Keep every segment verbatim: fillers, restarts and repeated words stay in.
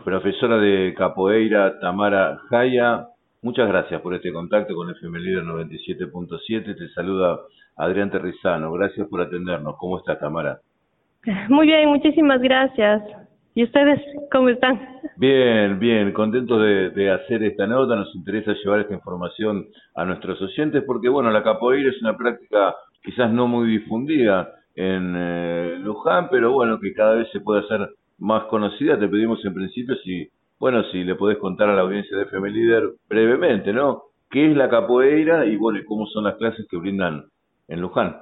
Profesora de capoeira Tamara Jaya, muchas gracias por este contacto con F M Líder noventa y siete punto siete. Te saluda Adrián Terrizano. Gracias por atendernos. ¿Cómo está, Tamara? Muy bien, muchísimas gracias. ¿Y ustedes cómo están? Bien, bien, contentos de, de hacer esta nota. Nos interesa llevar esta información a nuestros oyentes porque, bueno, la capoeira es una práctica quizás no muy difundida en eh, Luján, pero bueno, que cada vez se puede hacer más conocida. Te pedimos en principio si, bueno, si le podés contar a la audiencia de F M Líder brevemente, ¿no? ¿Qué es la capoeira y, bueno, y cómo son las clases que brindan en Luján?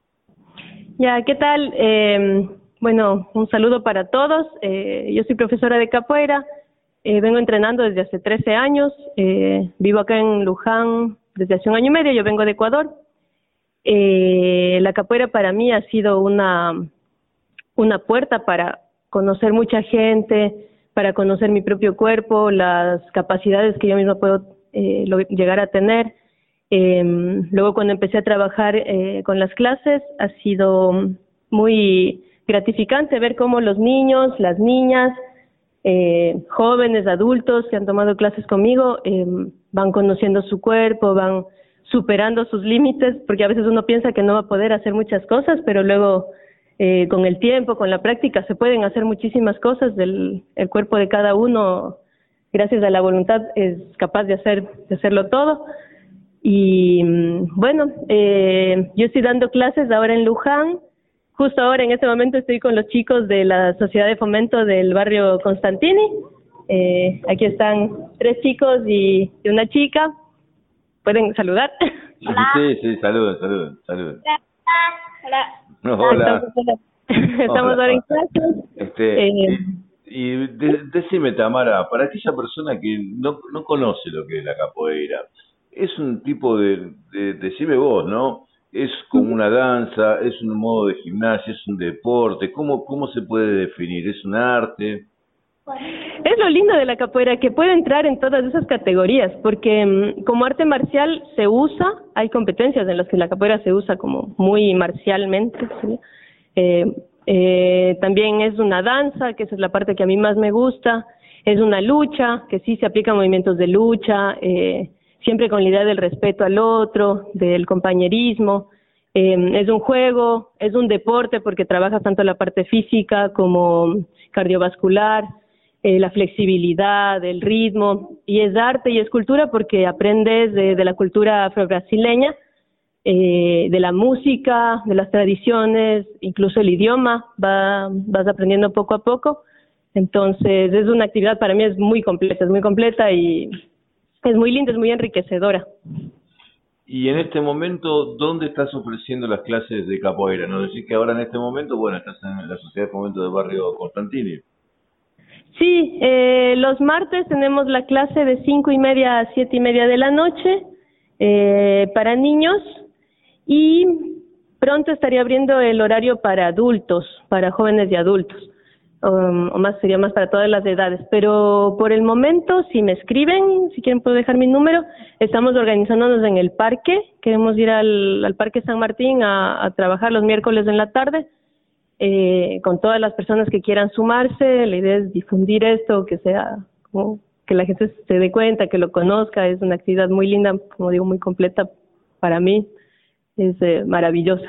Ya, ¿qué tal? Eh, bueno, un saludo para todos. Eh, yo soy profesora de capoeira. Eh, vengo entrenando desde hace trece años. Eh, vivo acá en Luján desde hace un año y medio. Yo vengo de Ecuador. Eh, la capoeira para mí ha sido una, una puerta para conocer mucha gente, para conocer mi propio cuerpo, las capacidades que yo misma puedo eh, lo, llegar a tener. Eh, luego cuando empecé a trabajar eh, con las clases ha sido muy gratificante ver cómo los niños, las niñas, eh, jóvenes, adultos que han tomado clases conmigo eh, van conociendo su cuerpo, van superando sus límites, porque a veces uno piensa que no va a poder hacer muchas cosas, pero luego eh, con el tiempo, con la práctica, se pueden hacer muchísimas cosas. Del el cuerpo de cada uno, gracias a la voluntad, es capaz de hacer de hacerlo todo. Y bueno, eh, yo estoy dando clases ahora en Luján. Justo ahora, en este momento, estoy con los chicos de la Sociedad de Fomento del barrio Constantini. Eh, aquí están tres chicos y, y una chica. ¿Pueden saludar? Hola. Sí, sí, saluden, saluden, saluden. Hola. No, hola. Estamos, estamos Hola. ahora en clases. Este, Eh, y y de, decime, Tamara, para aquella persona que no, no conoce lo que es la capoeira, es un tipo de, de, decime vos, ¿no? Es como una danza, es un modo de gimnasia, es un deporte, ¿cómo, cómo se puede definir? ¿Es un arte? Es lo lindo de la capoeira, que puede entrar en todas esas categorías, porque um, como arte marcial se usa, hay competencias en las que la capoeira se usa como muy marcialmente, ¿sí? eh, eh, también es una danza, que esa es la parte que a mí más me gusta, es una lucha, que sí se aplican movimientos de lucha, eh, siempre con la idea del respeto al otro, del compañerismo. Eh, es un juego, es un deporte porque trabaja tanto la parte física como cardiovascular, eh, la flexibilidad, el ritmo, y es arte y es cultura porque aprendes de, de la cultura afro-brasileña, eh, de la música, de las tradiciones, incluso el idioma, va, vas aprendiendo poco a poco. Entonces es una actividad, para mí es muy completa, es muy completa y es muy linda, es muy enriquecedora. Y en este momento, ¿dónde estás ofreciendo las clases de capoeira? ¿No decís que ahora en este momento, bueno, estás en la Sociedad de Fomento del barrio Constantini? Sí, eh, los martes tenemos la clase de cinco y media a siete y media de la noche eh, para niños y pronto estaría abriendo el horario para adultos, para jóvenes y adultos, um, o más sería más para todas las edades. Pero por el momento, si me escriben, si quieren puedo dejar mi número, estamos organizándonos en el parque, queremos ir al, al Parque San Martín a, a trabajar los miércoles en la tarde. Eh, con todas las personas que quieran sumarse. La idea es difundir esto, que sea como que la gente se dé cuenta, que lo conozca. Es una actividad muy linda, como digo, muy completa para mí, es eh, maravillosa.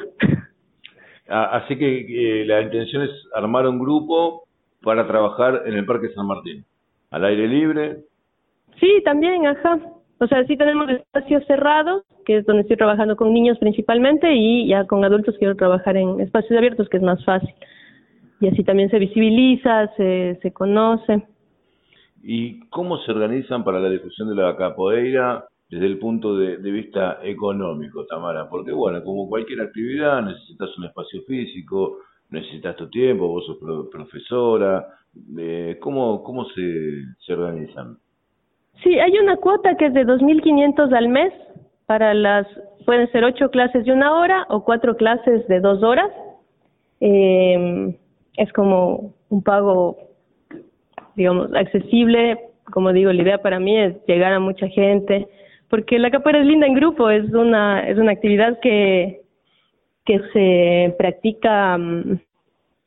Ah, así que eh, la intención es armar un grupo para trabajar en el Parque San Martín, al aire libre. Sí, también, ajá. O sea, sí tenemos espacios cerrados, que es donde estoy trabajando con niños principalmente, y ya con adultos quiero trabajar en espacios abiertos, que es más fácil. Y así también se visibiliza, se, se conoce. ¿Y cómo se organizan para la difusión de la capoeira desde el punto de, de vista económico, Tamara? Porque, bueno, como cualquier actividad, necesitas un espacio físico, necesitas tu tiempo, vos sos pro- profesora. Eh, ¿cómo, cómo se, se organizan? Sí, hay una cuota que es de dos mil quinientos al mes para las, pueden ser ocho clases de una hora o cuatro clases de dos horas. Eh, es como un pago, digamos, accesible. Como digo, la idea para mí es llegar a mucha gente, porque la capoeira es linda en grupo, es una, es una actividad que, que se practica um,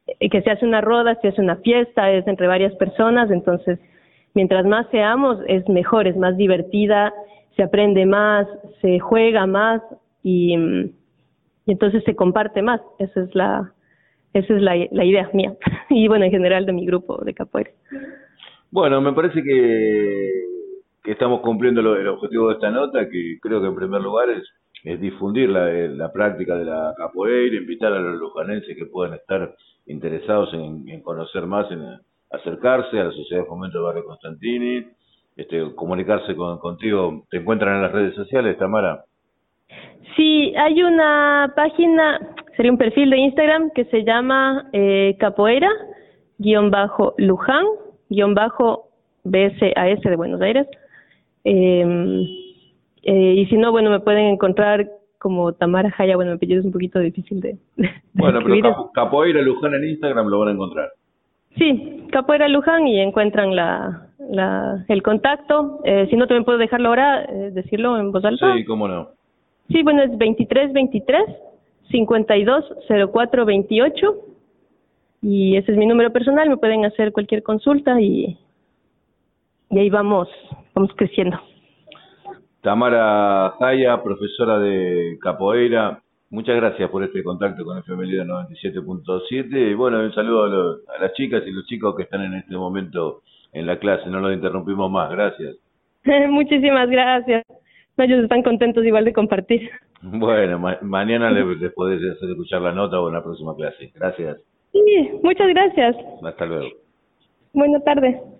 eh, que se hace una roda, se hace una fiesta, es entre varias personas, entonces mientras más seamos es mejor, es más divertida, se aprende más, se juega más y, y entonces se comparte más. Esa es la esa es la, la idea mía y bueno, en general de mi grupo de capoeira. Bueno, me parece que, que estamos cumpliendo lo, el objetivo de esta nota, que creo que en primer lugar es, es difundir la, la práctica de la capoeira, invitar a los lujanenses que puedan estar interesados en, en conocer más, en acercarse a la Sociedad de Fomento de Barrio Constantini, este, comunicarse con, contigo. ¿Te encuentran en las redes sociales, Tamara? Sí, hay una página, sería un perfil de Instagram que se llama eh, capoeira, guión bajo Luján, guión bajo B S A S de Buenos Aires. Eh, eh, y si no, bueno, me pueden encontrar como Tamara Jaya. Bueno, mi apellido es un poquito difícil de, de Bueno, escribir. pero Capo, Capoeira Luján en Instagram lo van a encontrar. Sí, Capoeira Luján y encuentran la, la el contacto. Eh, si no, también puedo dejarlo ahora, eh, decirlo en voz alta. Sí, cómo no. Sí, bueno, es veintitrés veintitrés cincuenta y dos cero cuatro veintiocho y ese es mi número personal, me pueden hacer cualquier consulta y, y ahí vamos, vamos creciendo. Tamara Jaya, profesora de capoeira, muchas gracias por este contacto con F M L noventa y siete punto siete y bueno, un saludo a, los, a las chicas y los chicos que están en este momento en la clase, no los interrumpimos más, gracias. Muchísimas gracias. Ellos están contentos igual de compartir. Bueno, ma mañana les, les podés hacer escuchar la nota o en la próxima clase. Gracias. Sí, muchas gracias. Hasta luego. Buenas tardes.